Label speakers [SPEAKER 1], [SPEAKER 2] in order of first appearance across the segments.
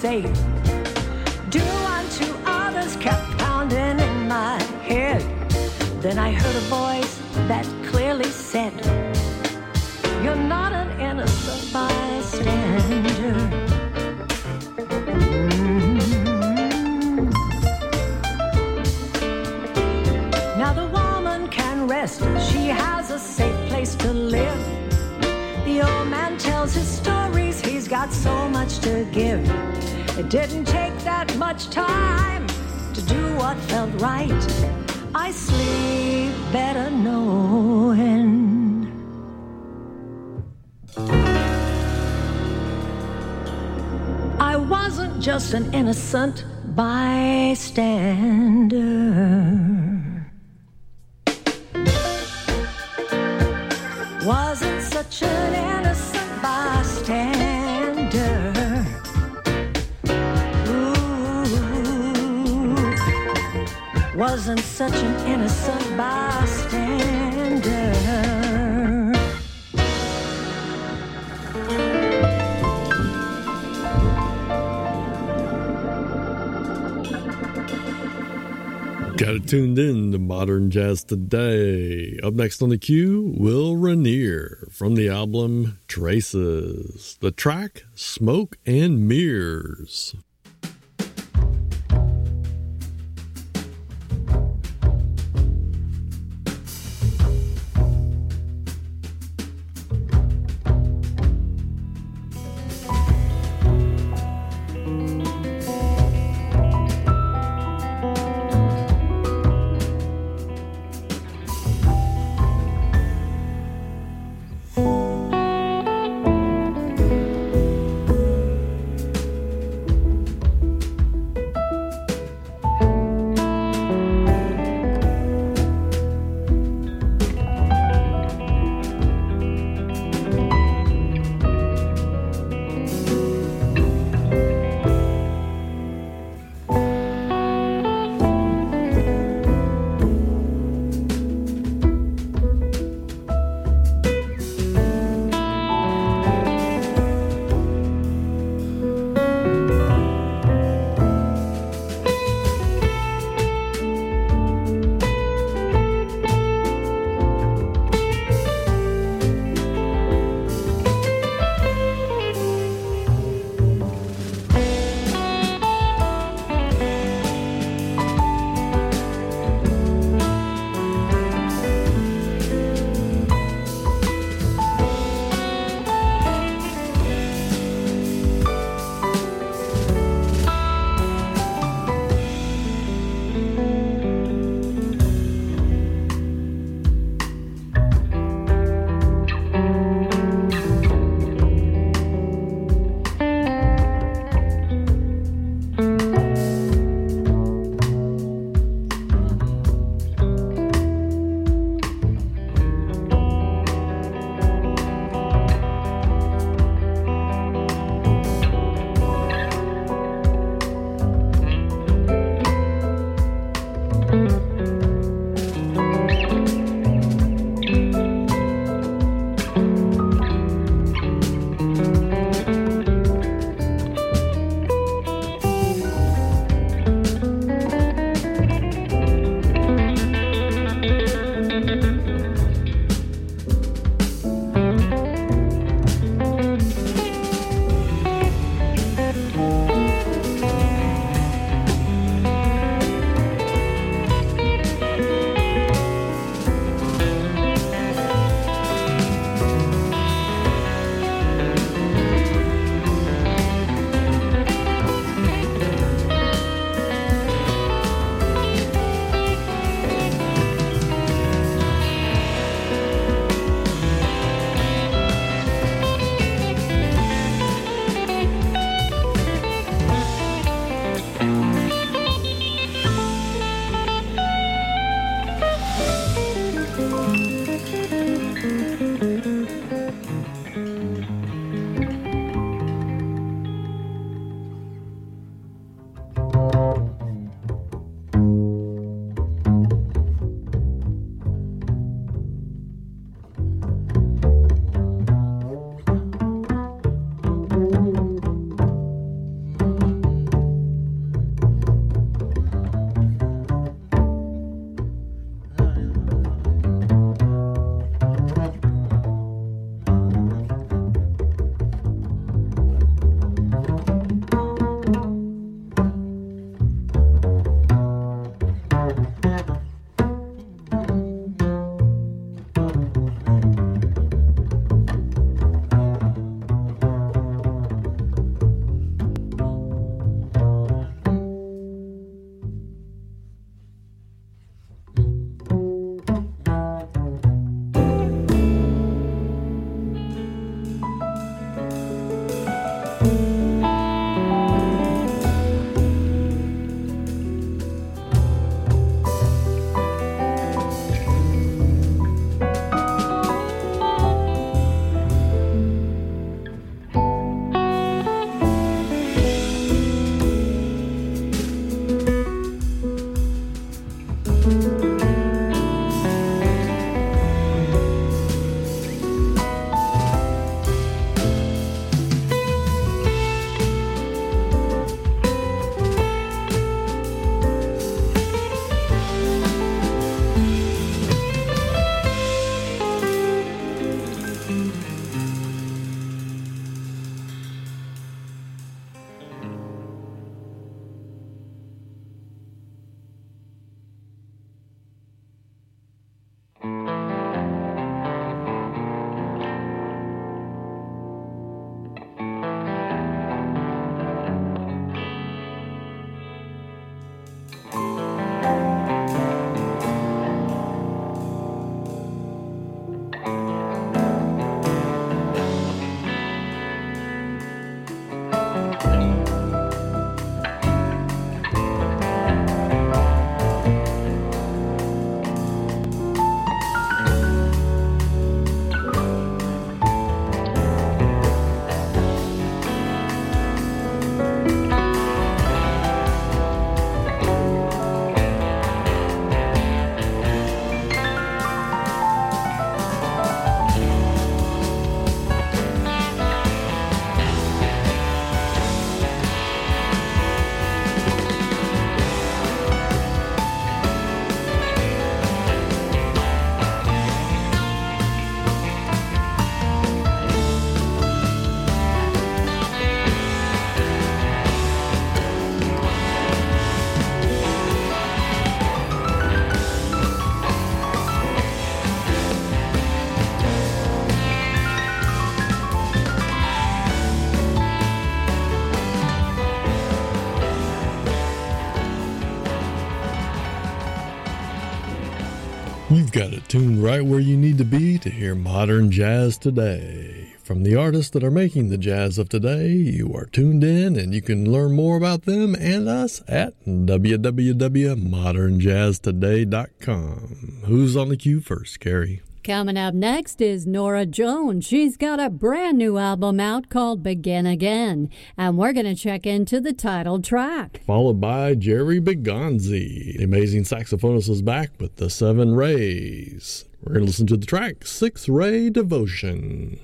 [SPEAKER 1] say. Do unto others kept pounding in my head. Then I heard a voice that clearly said, you're not an innocent bystander. Now the woman can rest, she has a safe place to live. The old man tells his stories, he's got so much to give. It didn't take that much time to do what felt right. I sleep better knowing I wasn't just an innocent bystander. Wasn't such an innocent bystander. Ooh, wasn't such an innocent bystander.
[SPEAKER 2] Got it tuned in to Modern Jazz Today. Up next on the queue, Will Rainier from the album Traces. The track, Smoke and Mirrors. You've got it tuned right where you need to be to hear modern jazz today. From the artists that are making the jazz of today, you are tuned in and you can learn more about them and us at www.modernjazztoday.com. Who's on the queue first, Carrie?
[SPEAKER 3] Coming up next is Norah Jones. She's got a brand new album out called Begin Again, and we're going to check into the title track.
[SPEAKER 2] Followed by Jerry Begonzi. The amazing saxophonist is back with the Seven Rays. We're going to listen to the track, Six Ray Devotion.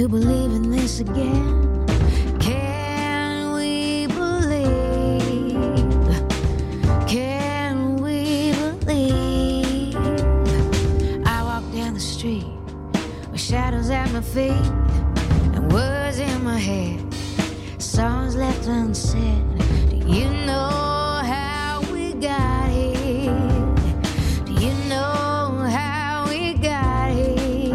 [SPEAKER 4] believe in this again? Can we believe? Can we believe? I walk down the street with shadows at my feet and words in my head, songs left unsaid. Do you know how we got here? Do you know how we got here?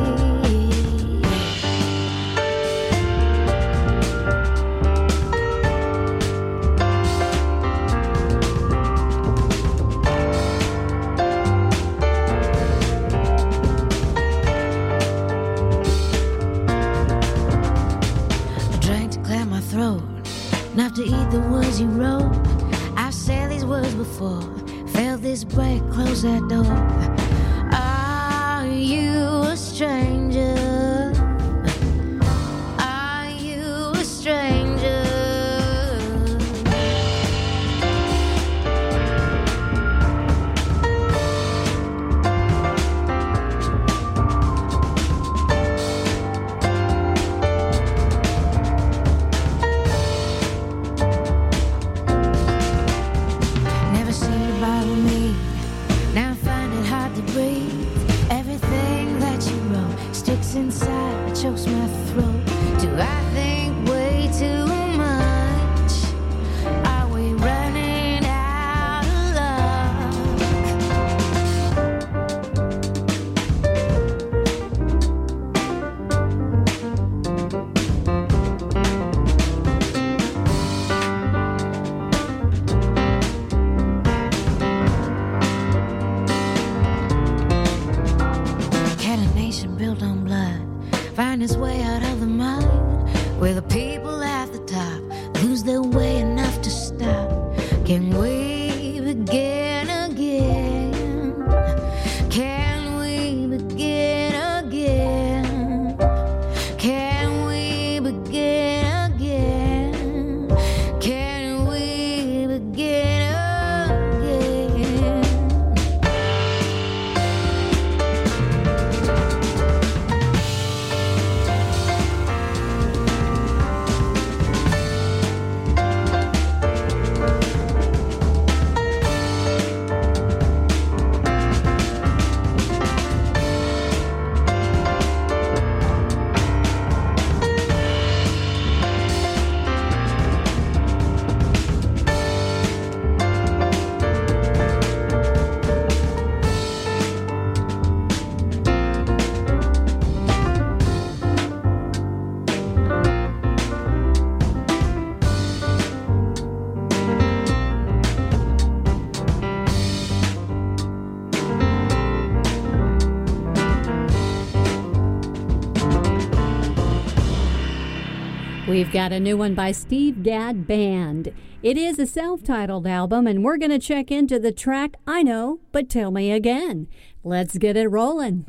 [SPEAKER 4] I drank to clear my throat, enough to eat the words you wrote. I've said these words before, felt this break, close that door. Are you a stranger? Are you a stranger? Never seemed to bother me. Now I find it hard to breathe. Everything that you wrote sticks inside, chokes my throat. Do I think way too much? Are we running out of love? Can a nation built on blood find its way out of the mud? Where the people at the top lose their way enough to stop? Can we begin again? Can we begin again? Can we begin again? Can we begin again?
[SPEAKER 3] We've got a new one by Steve Gadd Band. It is a self-titled album, and we're going to check into the track I Know, But Tell Me Again. Let's get it rolling.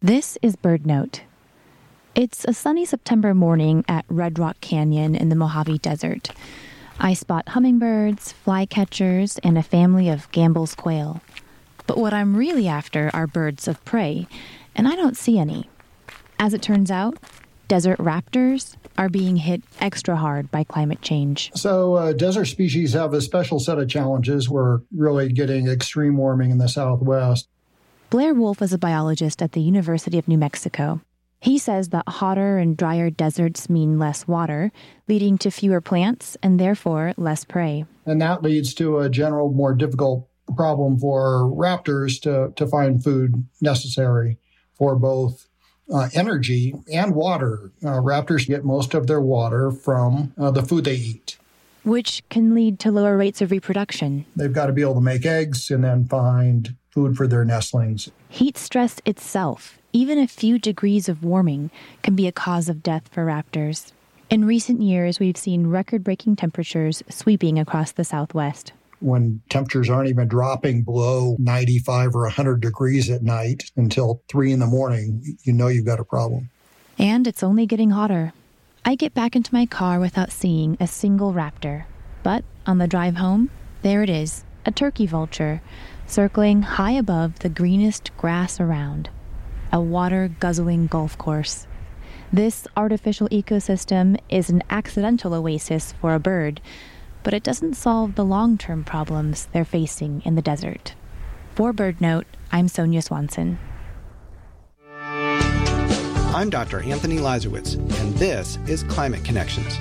[SPEAKER 5] This is BirdNote. It's a sunny September morning at Red Rock Canyon in the Mojave Desert. I spot hummingbirds, flycatchers, and a family of Gambel's quail. But what I'm really after are birds of prey, and I don't see any. As it turns out, desert raptors are being hit extra hard by climate change.
[SPEAKER 6] So desert species have a special set of challenges. We're really getting extreme warming in the Southwest.
[SPEAKER 5] Blair Wolf is a biologist at the University of New Mexico. He says that hotter and drier deserts mean less water, leading to fewer plants and therefore less prey.
[SPEAKER 6] And that leads to a general more difficult problem for raptors to find food necessary for both energy and water. Raptors get most of their water from the food they eat,
[SPEAKER 5] which can lead to lower rates of reproduction.
[SPEAKER 6] They've got to be able to make eggs and then find food for their nestlings.
[SPEAKER 5] Heat stress itself, even a few degrees of warming, can be a cause of death for raptors. In recent years, we've seen record-breaking temperatures sweeping across the Southwest.
[SPEAKER 6] When temperatures aren't even dropping below 95 or 100 degrees at night until 3 in the morning, you know you've got a problem.
[SPEAKER 5] And it's only getting hotter. I get back into my car without seeing a single raptor. But on the drive home, there it is, a turkey vulture, circling high above the greenest grass around. A water-guzzling golf course. This artificial ecosystem is an accidental oasis for a bird, but it doesn't solve the long-term problems they're facing in the desert. For BirdNote, I'm Sonia Swanson.
[SPEAKER 7] I'm Dr. Anthony Lazarowitz, and this is Climate Connections.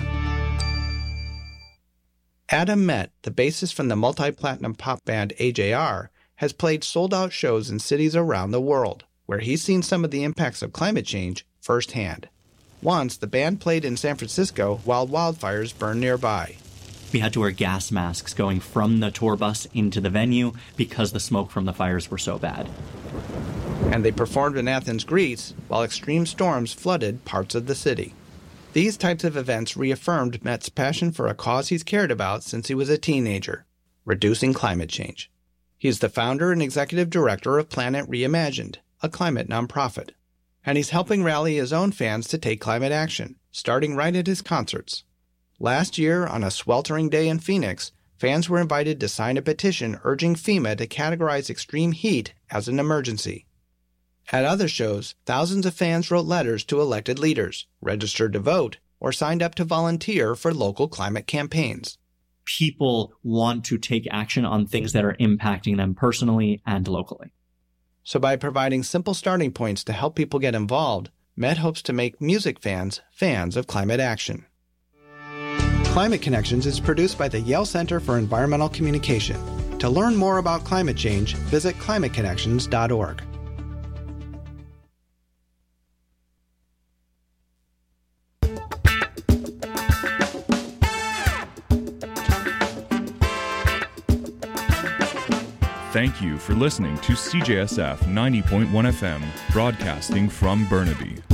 [SPEAKER 7] Adam Met, the bassist from the multi-platinum pop band AJR, has played sold-out shows in cities around the world, where he's seen some of the impacts of climate change firsthand. Once, the band played in San Francisco while wildfires burned nearby.
[SPEAKER 8] We had to wear gas masks going from the tour bus into the venue because the smoke from the fires were so bad.
[SPEAKER 7] And they performed in Athens, Greece, while extreme storms flooded parts of the city. These types of events reaffirmed Met's passion for a cause he's cared about since he was a teenager, reducing climate change. He's the founder and executive director of Planet Reimagined, a climate nonprofit. And he's helping rally his own fans to take climate action, starting right at his concerts. Last year, on a sweltering day in Phoenix, fans were invited to sign a petition urging FEMA to categorize extreme heat as an emergency. At other shows, thousands of fans wrote letters to elected leaders, registered to vote, or signed up to volunteer for local climate campaigns.
[SPEAKER 8] People want to take action on things that are impacting them personally and locally.
[SPEAKER 7] So by providing simple starting points to help people get involved, Met hopes to make music fans fans of climate action. Climate Connections is produced by the Yale Center for Environmental Communication. To learn more about climate change, visit climateconnections.org.
[SPEAKER 9] Thank you for listening to CJSF 90.1 FM, broadcasting from Burnaby.